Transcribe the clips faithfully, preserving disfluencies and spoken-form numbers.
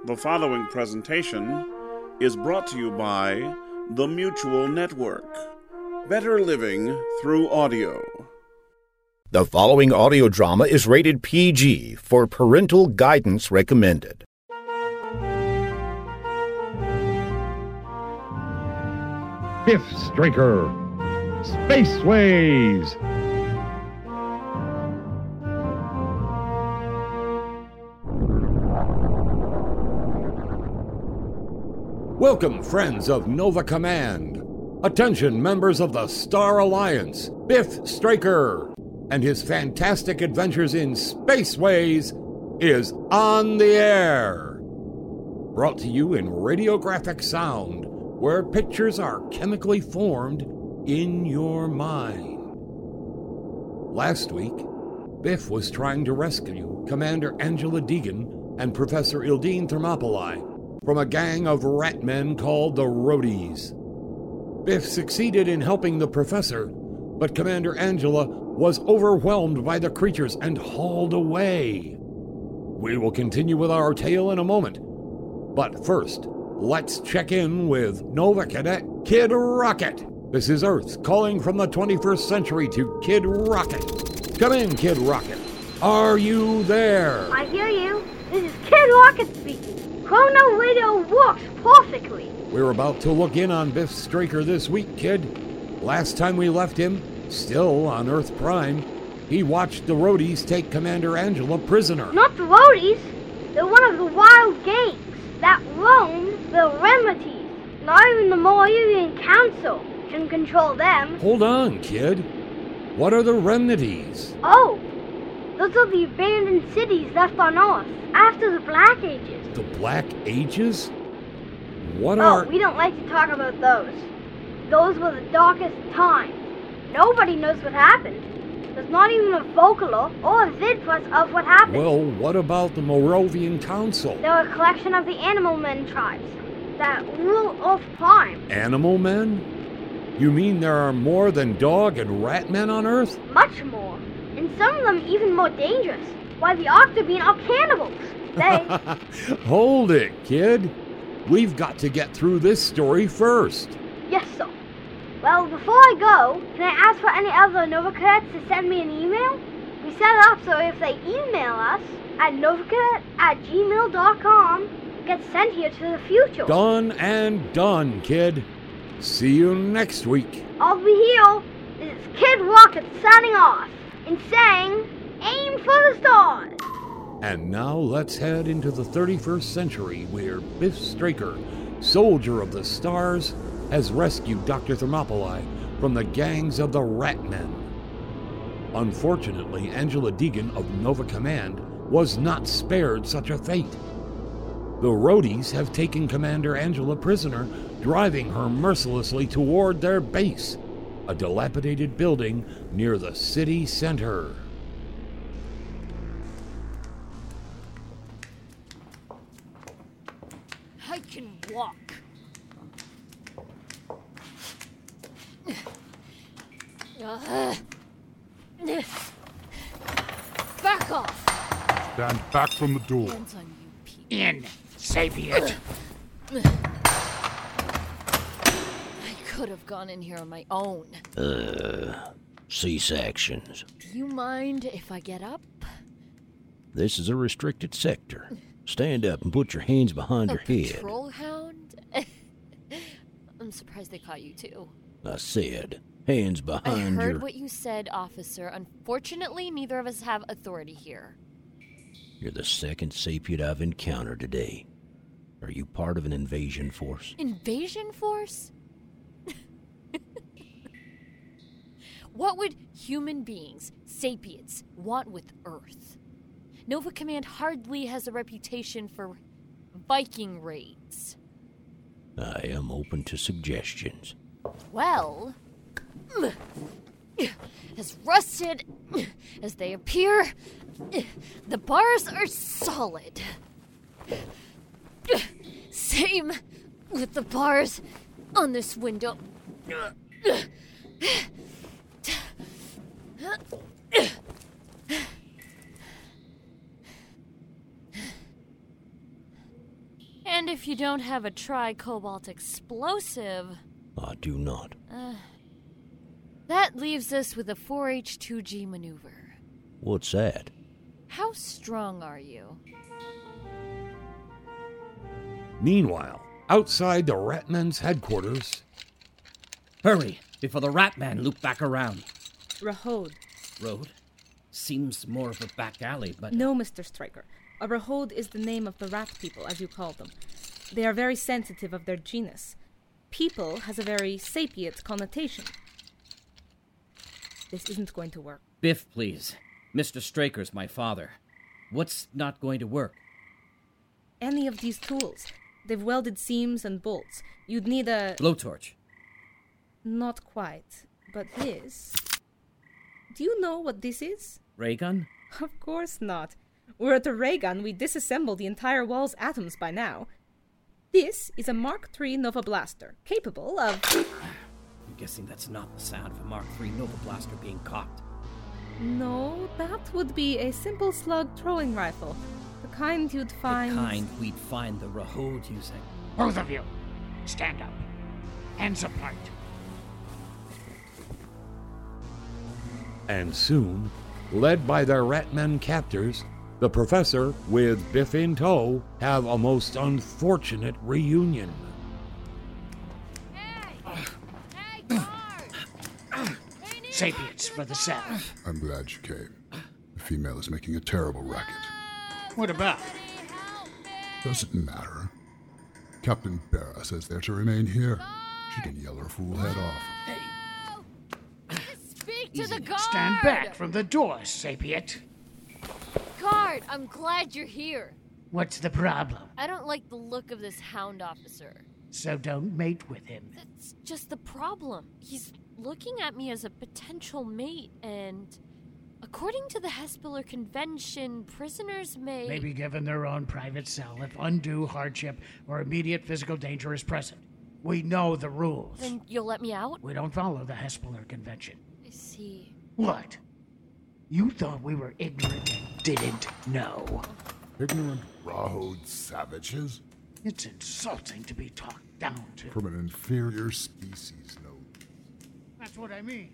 The following presentation is brought to you by the Mutual Network. Better living through audio. The following audio drama is rated P G for parental guidance recommended. Biff Straker, Spaceways! Welcome, friends of Nova Command. Attention, members of the Star Alliance. Biff Straker and his fantastic adventures in Spaceways is on the air. Brought to you in radiographic sound, where pictures are chemically formed in your mind. Last week, Biff was trying to rescue Commander Angela Deegan and Professor Ildeen Thermopylae from a gang of rat men called the Roadies. Biff succeeded in helping the professor, but Commander Angela was overwhelmed by the creatures and hauled away. We will continue with our tale in a moment, but first, let's check in with Nova Cadet Kid Rocket. This is Earth calling from the twenty-first century to Kid Rocket. Come in, Kid Rocket. Are you there? I hear you. This is Kid Rocket speaking. Chrono Radio works perfectly. We're about to look in on Biff Straker this week, kid. Last time we left him, still on Earth Prime, he watched the Roadies take Commander Angela prisoner. Not the Roadies. They're one of the wild gangs that roam the Remedies. Not even the Moravian Council can control them. Hold on, kid. What are the Remedies? Oh, those are the abandoned cities left on Earth after the Black Ages. The Black Ages? What oh, are... we don't like to talk about those. Those were the darkest times. Nobody knows what happened. There's not even a Vocaloid or a Vidpress of what happened. Well, what about the Moravian Council? They're a collection of the Animal Men tribes that rule Earth Prime. Animal Men? You mean there are more than dog and rat men on Earth? Much more. And some of them even more dangerous. Why, the Octobene are cannibals. They... Hold it, kid. We've got to get through this story first. Yes, sir. Well, before I go, can I ask for any other Nova Cadets to send me an email? We set it up so if they email us at novacadet at gmail dot com, it gets sent here to the future. Done and done, kid. See you next week. I'll be here. This is Kid Rocket signing off and saying, aim for the stars. And now let's head into the thirty-first century where Biff Straker, soldier of the stars, has rescued Doctor Thermopylae from the gangs of the Rat Men. Unfortunately, Angela Deegan of Nova Command was not spared such a fate. The Roadies have taken Commander Angela prisoner, driving her mercilessly toward their base, a dilapidated building near the city center. I can walk. Uh, back off. Stand back from the door. Hands on you, Pete. In, Sapient. I could have gone in here on my own. Uh, C-sections. Do you mind if I get up? This is a restricted sector. Stand up and put your hands behind A your head. patrol hound? I'm surprised they caught you too. I said, hands I behind heard your... what you said, officer. Unfortunately, neither of us have authority here. You're the second sapient I've encountered today. Are you part of an invasion force? Invasion force? What would human beings, sapiens, want with Earth? Nova Command hardly has a reputation for Viking raids. I am open to suggestions. Well, as rusted as they appear, the bars are solid. Same with the bars on this window. And if you don't have a tri-cobalt explosive... I do not. Uh, that leaves us with a four H two G maneuver. What's that? How strong are you? Meanwhile, outside the Ratman's headquarters... Hurry, before the Ratman loop back around. Rahode. Road? Seems more of a back alley, but... No, Mister Stryker. A Rahode is the name of the rat people, as you call them. They are very sensitive of their genus. People has a very sapient connotation. This isn't going to work. Biff, please. Mister Straker's my father. What's not going to work? Any of these tools. They've welded seams and bolts. You'd need a... Blowtorch. Not quite. But this... Do you know what this is? Ray gun? Of course not. Were it a ray gun, we'd disassemble the entire wall's atoms by now. This is a Mark three Nova Blaster, capable of... I'm guessing that's not the sound of a Mark three Nova Blaster being cocked. No, that would be a simple slug throwing rifle. The kind you'd find... The kind we'd find the Rahode using. Both of you, stand up. Hands apart. And soon, led by their Ratman captors, the Professor, with Biff in tow, have a most unfortunate reunion. Hey! Hey, guard! Sapiens for the cell. I'm glad you came. The female is making a terrible racket. What about? Doesn't matter. Captain Barra says they're to remain here. She can yell her fool head off. Hey. Speak to Easy. the guard! Stand back from the door, Sapient. Guard, I'm glad you're here. What's the problem? I don't like the look of this hound officer. So don't mate with him. That's just the problem. He's looking at me as a potential mate, and according to the Hespeler Convention, prisoners may... May be given their own private cell if undue hardship or immediate physical danger is present. We know the rules. Then you'll let me out? We don't follow the Hespeler Convention. I see. What? You thought we were ignorant and didn't know. Ignorant Rahode savages? It's insulting to be talked down to. From an inferior species, no. That's what I mean.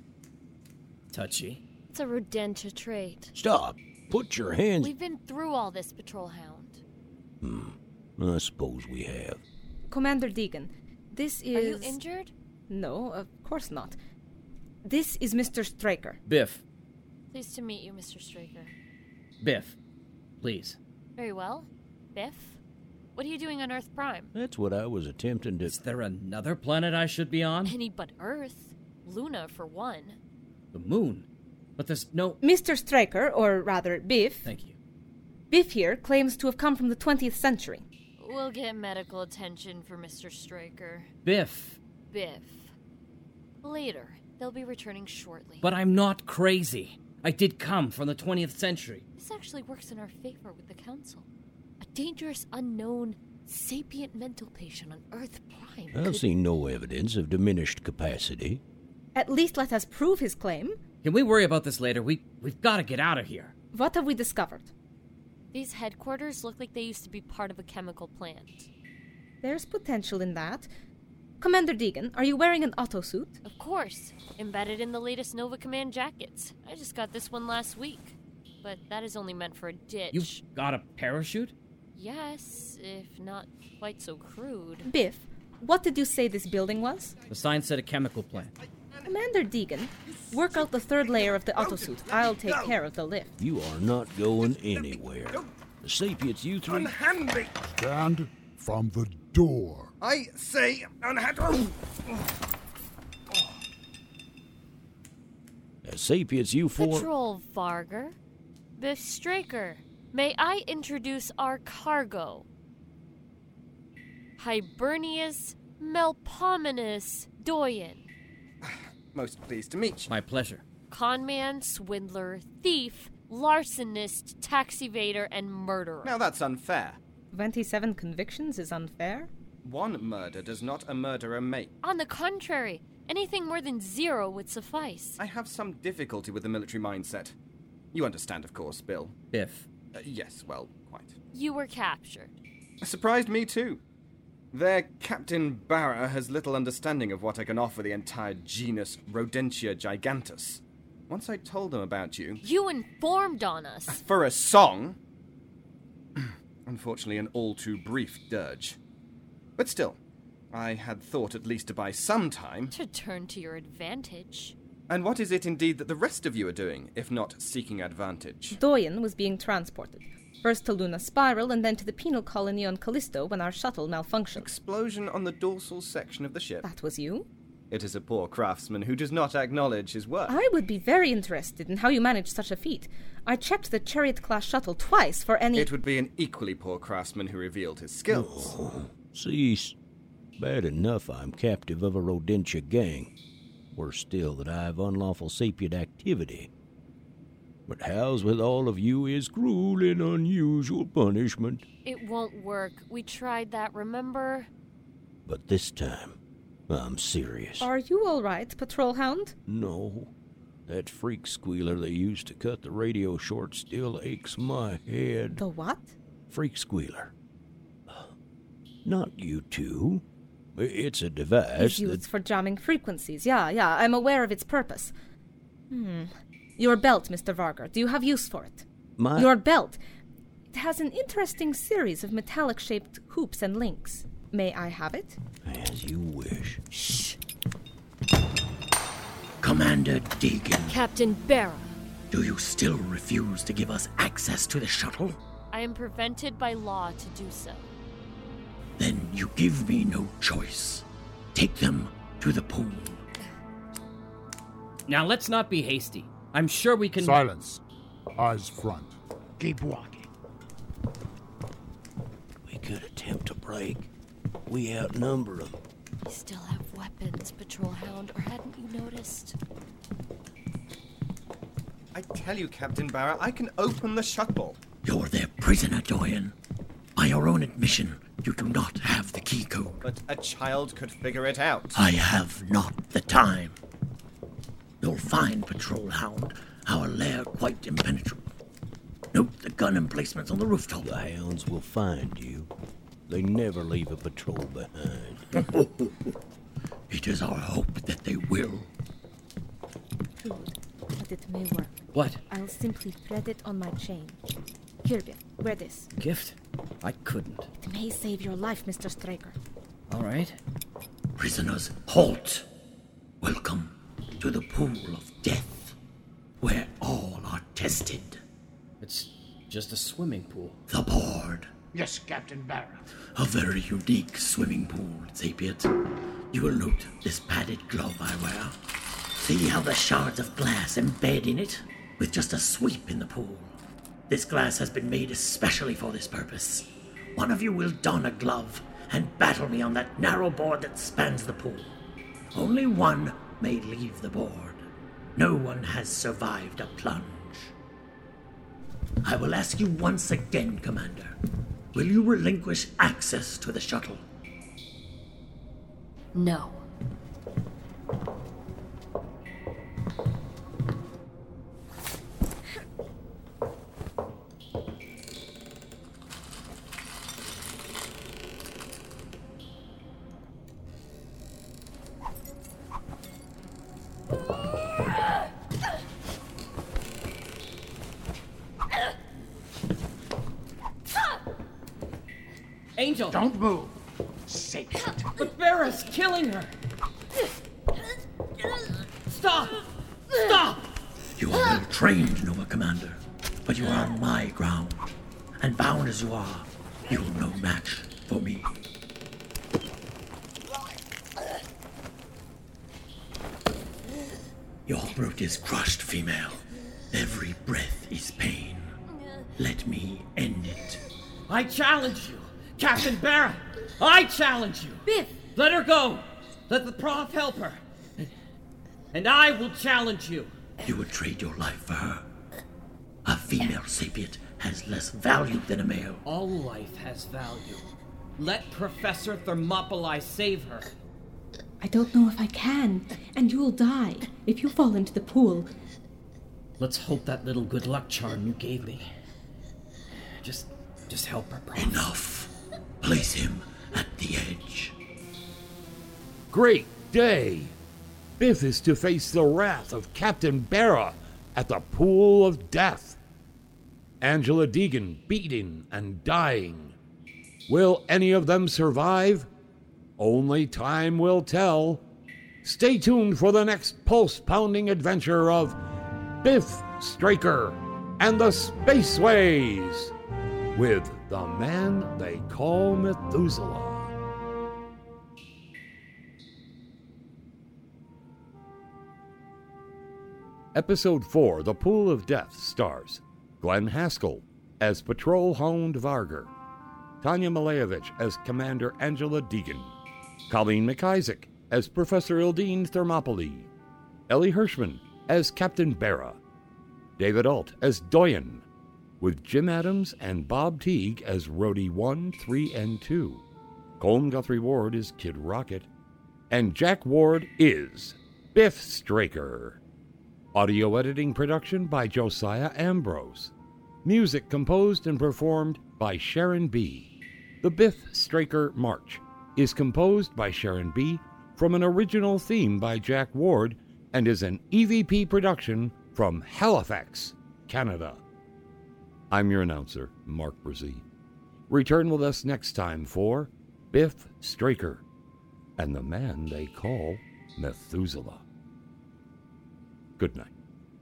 Touchy. It's a Rodentia trait. Stop. Put your hands... We've been through all this, Patrol Hound. Hmm. I suppose we have. Commander Deegan, this is... Are you injured? No, of course not. This is Mister Stryker. Biff. Pleased to meet you, Mister Stryker. Biff. Please. Very well. Biff? What are you doing on Earth Prime? That's what I was attempting to... Is there another planet I should be on? Any but Earth. Luna, for one. The moon? But there's no... Mister Stryker, or rather, Biff. Thank you. Biff here claims to have come from the twentieth century. We'll get medical attention for Mister Stryker. Biff. Biff. Later. They'll be returning shortly. But I'm not crazy. I did come from the twentieth century. This actually works in our favor with the Council. A dangerous, unknown, sapient mental patient on Earth Prime. I've could... seen no evidence of diminished capacity. At least let us prove his claim. Can we worry about this later? We, we've got to get out of here. What have we discovered? These headquarters look like they used to be part of a chemical plant. There's potential in that. Commander Deegan, are you wearing an auto suit? Of course. Embedded in the latest Nova Command jackets. I just got this one last week. But that is only meant for a ditch. You've got a parachute? Yes, if not quite so crude. Biff, what did you say this building was? The sign said a chemical plant. Commander Deegan, work out the third layer of the auto suit. I'll take care of the lift. You are not going anywhere. The Sapients, you three... Unhand me! Stand from the door. I say unhand... The Sapients, you four... Patrol Varger. Biff Stryker. May I introduce our cargo? Hibernius Melpominus Doyen. Most pleased to meet you. My pleasure. Conman, swindler, thief, larcenist, tax evader, and murderer. Now that's unfair. twenty-seven convictions is unfair? One murder does not a murderer make. On the contrary, anything more than zero would suffice. I have some difficulty with the military mindset. You understand, of course, Bill. Biff. Uh, yes, well, quite. You were captured. Surprised me too. Their Captain Barra has little understanding of what I can offer the entire genus Rodentia gigantus. Once I told them about you... You informed on us. For a song? Unfortunately, an all-too-brief dirge. But still, I had thought at least to buy some time... To turn to your advantage. And what is it indeed that the rest of you are doing, if not seeking advantage? Doyen was being transported. First to Luna Spiral, and then to the penal colony on Callisto when our shuttle malfunctioned. Explosion on the dorsal section of the ship. That was you? It is a poor craftsman who does not acknowledge his work. I would be very interested in how you managed such a feat. I checked the Chariot-class shuttle twice for any... It would be an equally poor craftsman who revealed his skills. Oh, cease. Bad enough I'm captive of a Rodentia gang. Worse still that I have unlawful sapient activity. But how's with all of you is cruel and unusual punishment. It won't work. We tried that, remember? But this time, I'm serious. Are you all right, Patrol Hound? No. That freak squealer they used to cut the radio short still aches my head. The what? Freak squealer. Not you two. It's a device It's used that... for jamming frequencies. Yeah, yeah, I'm aware of its purpose. Hmm. Your belt, Mister Vargar. Do you have use for it? My... Your belt. It has an interesting series of metallic-shaped hoops and links. May I have it? As you wish. Shh. Commander Deegan. Captain Barra. Do you still refuse to give us access to the shuttle? I am prevented by law to do so. Then you give me no choice. Take them to the pool. Now let's not be hasty. I'm sure we can... Silence. Eyes front. Keep walking. We could attempt to break. We outnumber them. We still have weapons, Patrol Hound, or hadn't you noticed? I tell you, Captain Barra, I can open the shuttle. You're their prisoner, Doyen. By your own admission, you do not have the key code. But a child could figure it out. I have not the time. You'll find, Patrol Hound, our lair quite impenetrable. Note the gun emplacements on the rooftop. The hounds will find you. They never leave a patrol behind. It is our hope that they will. Good, but it may work. What? I'll simply thread it on my chain. Here, Biff, wear this. Gift? I couldn't. It may save your life, Mister Straker. All right. Prisoners, halt! Welcome to the pool of death, where all are tested. It's just a swimming pool. The board. Yes, Captain Barra. A very unique swimming pool, Zapiet. You will note this padded glove I wear. See how the shards of glass embed in it, with just a sweep in the pool. This glass has been made especially for this purpose. One of you will don a glove and battle me on that narrow board that spans the pool. Only one may leave the board. No one has survived a plunge. I will ask you once again, Commander. Will you relinquish access to the shuttle? No. Angel! Don't move. Safe. But Barra's killing her! Stop! Stop! You are well trained, Nova Commander, but you are on my ground. And bound as you are, you are no match for me. Your throat is crushed, female. Every breath is pain. Let me end it. I challenge you! Captain Barra! I challenge you! Biff! Let her go! Let the prof help her! And I will challenge you! You would trade your life for her. A female sapient has less value than a male. All life has value. Let Professor Thermopylae save her. I don't know if I can, and you'll die if you fall into the pool. Let's hope that little good luck charm you gave me. Just, just help her, Prof. Enough. Place him at the edge. Great day! Biff is to face the wrath of Captain Barra at the Pool of Death. Angela Deegan beaten and dying. Will any of them survive? Only time will tell. Stay tuned for the next pulse-pounding adventure of Biff Straker and the Spaceways with the man they call Methuselah. Episode four, The Pool of Death, stars Glenn Haskell as Patrol Hound Varger, Tanya Malevich as Commander Angela Deegan, Colleen McIsaac as Professor Ildine Thermopylae, Ellie Hirschman as Captain Barra, David Alt as Doyen, with Jim Adams and Bob Teague as Rhodey one, three, and two. Colm Guthrie Ward is Kid Rocket, and Jack Ward is Biff Straker. Audio editing production by Josiah Ambrose. Music composed and performed by Sharon B. The Biff Straker March is composed by Sharon B. from an original theme by Jack Ward and is an E V P production from Halifax, Canada. I'm your announcer, Mark Brzee. Return with us next time for Biff Straker and the man they call Methuselah. Good night.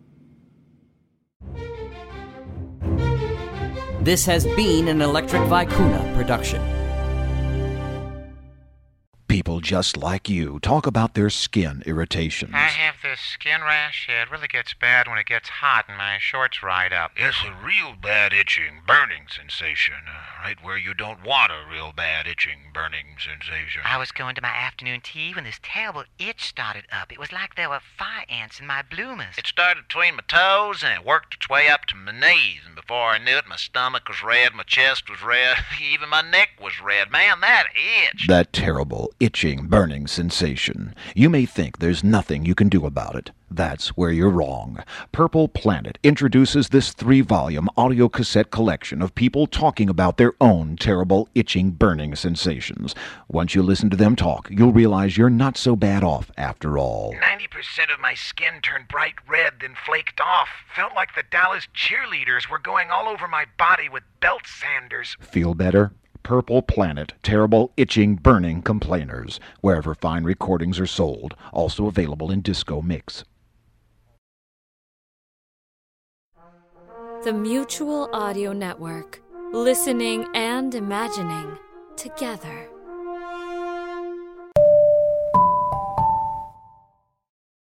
This has been an Electric Vicuna production. People just like you talk about their skin irritations. I have this skin rash. It really gets bad when it gets hot and my shorts ride up. It's a real bad itching, burning sensation. Uh, right where you don't want a real bad itching, burning sensation. I was going to my afternoon tea when this terrible itch started up. It was like there were fire ants in my bloomers. It started between my toes and it worked its way up to my knees. And before I knew it, my stomach was red, my chest was red, even my neck was red. Man, that itch. That terrible itching, burning sensation. You may think there's nothing you can do about it. That's where you're wrong. Purple Planet introduces this three-volume audio cassette collection of people talking about their own terrible itching, burning sensations. Once you listen to them talk, you'll realize you're not so bad off after all. ninety percent of my skin turned bright red, then flaked off. Felt like the Dallas cheerleaders were going all over my body with belt sanders. Feel better? Purple Planet, Terrible Itching Burning Complainers, wherever fine recordings are sold. Also available in disco mix. The Mutual Audio Network. Listening and imagining together.